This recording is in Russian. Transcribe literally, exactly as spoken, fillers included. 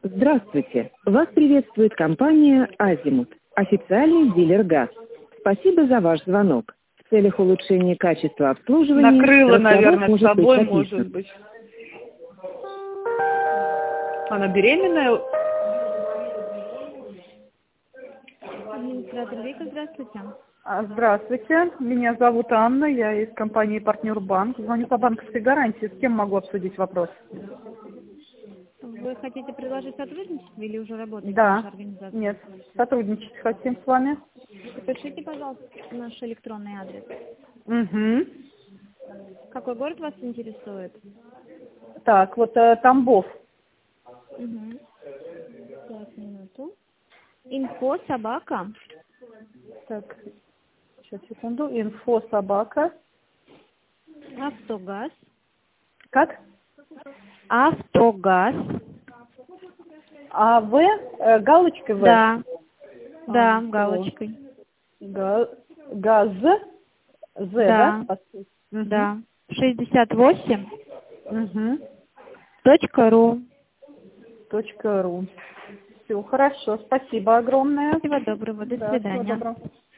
Здравствуйте! Вас приветствует компания «Азимут», официальный дилер ГАЗ. Спасибо за ваш звонок. В целях улучшения качества обслуживания Накрыла, разговор наверное, с может собой, быть может записан. быть. Она беременная? Администратор Вика, здравствуйте. А, Здравствуйте, меня зовут Анна, я из компании «Партнер Банк». Звоню по банковской гарантии. С кем могу обсудить вопрос? Вы хотите предложить сотрудничество или уже работаете в Да, нашей организации? нет, сотрудничать хотим с вами. Запишите, пожалуйста, наш электронный адрес. Угу. Какой город вас интересует? Так, вот э, Тамбов. Угу. Так, минуту. Инфо, собака. Так, сейчас, секунду. Инфо собака. Автогаз. Как? Автогаз. А В, э, галочка В? Да. Да, Авто. галочкой. Га- Газ. З, да? Да. Угу. Да. шестьдесят восемь Угу. точка ру. Точка ру. Все, хорошо. Спасибо огромное. Всего доброго. До Да, всего свидания. доброго.